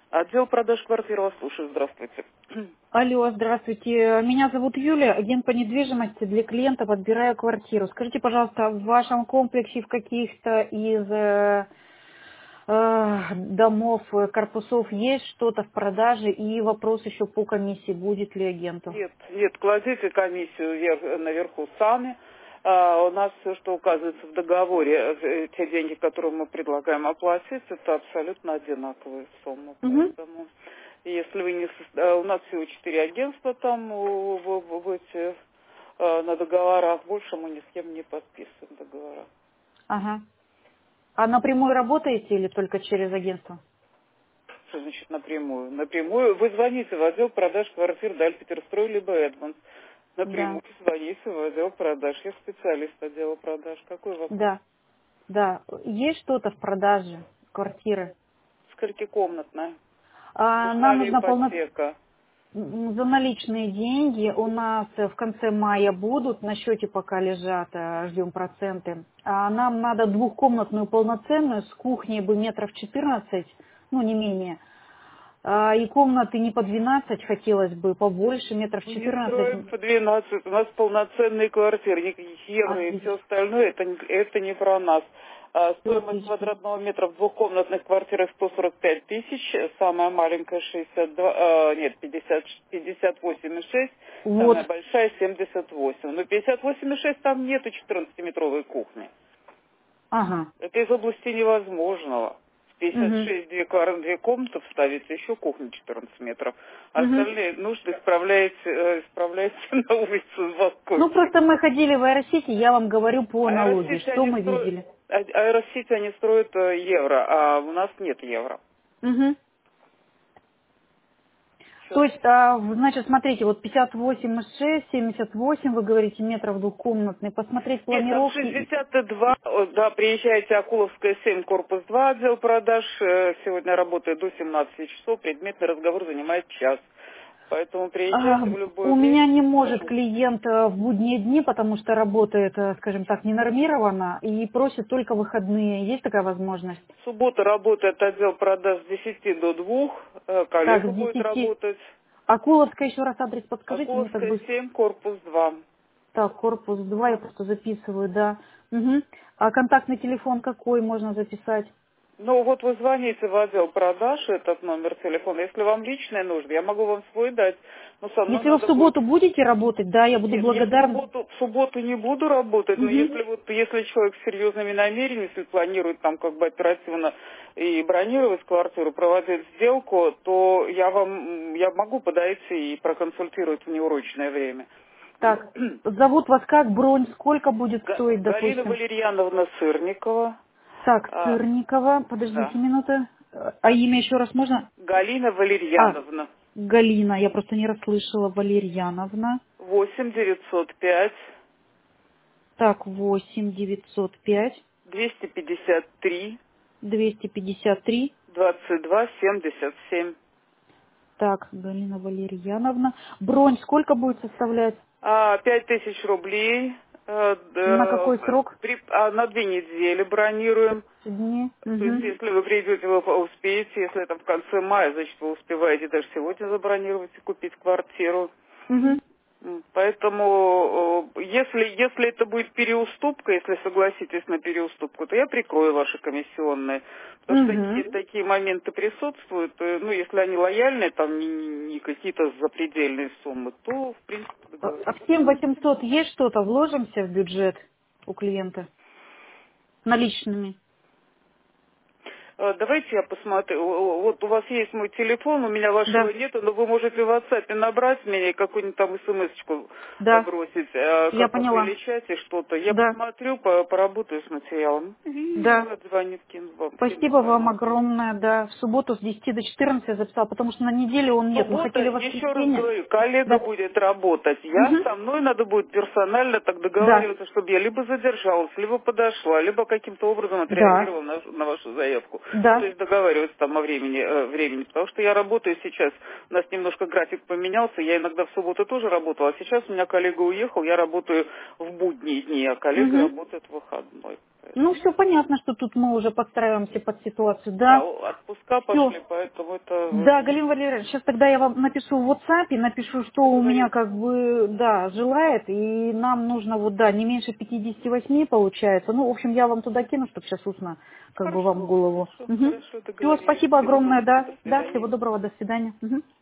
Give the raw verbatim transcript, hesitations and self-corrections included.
Отдел продаж квартир, вас слушаю. Здравствуйте. Алло, здравствуйте. Меня зовут Юлия, агент по недвижимости для клиента, подбираю квартиру. Скажите, пожалуйста, в вашем комплексе в каких-то из э, э, домов, э, корпусов есть что-то в продаже? И вопрос еще по комиссии, будет ли агенту? Нет, нет, кладите комиссию вверх- наверху сами. А, у нас все, что указывается в договоре, э, те деньги, которые мы предлагаем оплатить, это абсолютно одинаковые суммы. Угу. Поэтому, если вы не... сос- а, У нас всего четыре агентства там в, в- в- в эти, э, на договорах. Больше мы ни с кем не подписываем договора. Ага. А напрямую работаете или только через агентство? Что значит напрямую? Напрямую вы звоните в отдел продаж квартир Даль Петерстрой либо Эдмонс. Да, Напрямую звоните в отдел продаж. Я специалист отдела продаж. Какой вопрос? да, да. Есть что-то в продаже квартиры? Сколькикомнатная? А, Нужна нам ли нужна полноценная... ипотека? М, За наличные деньги у нас э, в конце мая будут, на счете пока лежат, э, ждем проценты. А нам надо двухкомнатную полноценную с кухней бы метров четырнадцать, ну не менее. А, И комнаты не по двенадцать хотелось бы, побольше, метров Мы не строим четырнадцать. по двенадцать. У нас полноценные квартиры. Никаких евро и все Отлично, остальное. Это, не- это не про нас. А, все стоимость отлично. квадратного метра в двухкомнатных квартирах сто сорок пять тысяч. Самая маленькая шестьдесят два, а, нет, пятьдесят, пятьдесят восемь и шесть. Вот, Самая большая семьдесят восемь. Но пятьдесят восемь и шесть там нету четырнадцатиметровой кухни. ага. Это из области невозможного. В пятьдесят Угу. шесть две, квар- две комнаты вставить, еще кухня четырнадцать метров. А Угу. остальные нужды справляете, э, справляете на улице с Ну балкончиком. просто мы ходили в Аэросити, я вам говорю по аналогии, Аэросити что они мы строят, видели. а- аэросити они строят э, евро, а у нас нет евро. Угу. То Чё? есть, а, в- значит, смотрите, вот пятьдесят восемь и шесть, семьдесят восемь, вы говорите, метров двухкомнатный, посмотреть Нет, там планировки. шестьдесят два, о, да, приезжайте, Акуловская семь, корпус два, отдел продаж. Э, Сегодня работает до семнадцати часов, предметный разговор занимает час. Поэтому А, приезжайте в любое у меня время. не может клиент э, в будние дни, потому что работает, э, скажем так, ненормированно и просит только выходные. Есть такая возможность? В субботу работает отдел продаж с десяти до двух. Э, Так, Коллега с будет десяти. работать. Акуловская, еще раз адрес подскажите, мне так Акуловская быстро. семь, корпус два. Так, корпус два, я просто записываю, да. Угу. А контактный телефон какой можно записать? Ну вот вы звоните в отдел продаж, этот номер телефона. Если вам личный нужен, я могу вам свой дать. Но со мной Если вы в надо будет... субботу будете работать, да, я буду Нет, я в благодарна. субботу, в субботу не буду работать, но Угу. если вот если человек с серьезными намерениями, если планирует там как бы оперативно и бронировать квартиру, проводить сделку, то я вам я могу подойти и проконсультировать в неурочное время. Так, зовут вас как, бронь, сколько будет Га- стоить, Галина допустим? Валерьяновна Сырникова. Так, А, Сырникова, да. подождите минуту. Э, А имя еще раз можно? Галина А, Валерьяновна. Галина, я просто не расслышала, Валерьяновна. восемь девятьсот пять Так, восемь девятьсот пять двести пятьдесят три двести пятьдесят три. двадцать два семьдесят семь. Так, Галина Валерьяновна. Бронь сколько будет составлять? А, пять тысяч рублей. э, На д- какой срок? при- а, на две недели бронируем. Дни. То есть, Угу. если вы придете, вы успеете. Если это в конце мая, значит, вы успеваете даже сегодня забронировать и купить квартиру. Угу. М, Поэтому, э, если, если это будет переуступка, если согласитесь на переуступку, то я прикрою ваши комиссионные. Потому что такие, Угу. такие моменты присутствуют. э, Ну, если они лояльные, там не, не- не какие-то запредельные суммы, то, в принципе, А в договоримся. семь восемьсот есть что-то? Вложимся в бюджет у клиента наличными? Э, Давайте я посмотрю. О- о- Вот у вас есть мой телефон, у меня вашего Да, нету, но вы можете в WhatsApp набрать меня и какую-нибудь там смс-очку э, да, бросить, э, я как вот поняла. или чате что-то. Я Да, посмотрю, по- поработаю с материалом. И да. отзвонит, кину вам, кину Спасибо вам информацию. огромное, да. В субботу с десяти до четырнадцати я записала, потому что на неделе он нет. Мы Суббота, хотели в еще раз воскресенье. говорю, коллега Да. будет работать. Я Угу. со мной надо будет персонально так Да, договариваться, чтобы я либо задержалась, либо подошла, либо каким-то образом да, отреагировала на, на вашу заявку. Ну, то да. есть договариваться там о времени, э, времени. Потому что я работаю сейчас, у нас немножко график поменялся, я иногда в субботу тоже работала, а сейчас у меня коллега уехал, я работаю в будние дни, а коллега Угу. работает в выходной. Ну, все понятно, что тут мы уже подстраиваемся под ситуацию, да. Да, отпуска Всё. пошли, поэтому это... Да, Галина Валерьевна, сейчас тогда я вам напишу в WhatsApp, напишу, что у меня как бы, да, желает, и нам нужно вот, да, не меньше пятидесяти восьми получается. Ну, в общем, я вам туда кину, чтобы сейчас устно как бы Хорошо, вам в голову. хорошо, Угу. хорошо, Все, договорились. спасибо Всего огромное, доброго, да. до Да, свидания. всего доброго, до свидания. Угу.